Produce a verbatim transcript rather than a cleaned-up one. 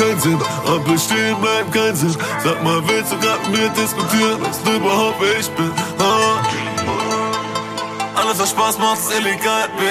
keinen Sinn. Ampel stehen bleibt kein Sinn. Sag mal, willst du grad mit mir diskutieren? Weißt du überhaupt, wer ich bin? Ah. Alles, was Spaß macht, ist illegal. Wir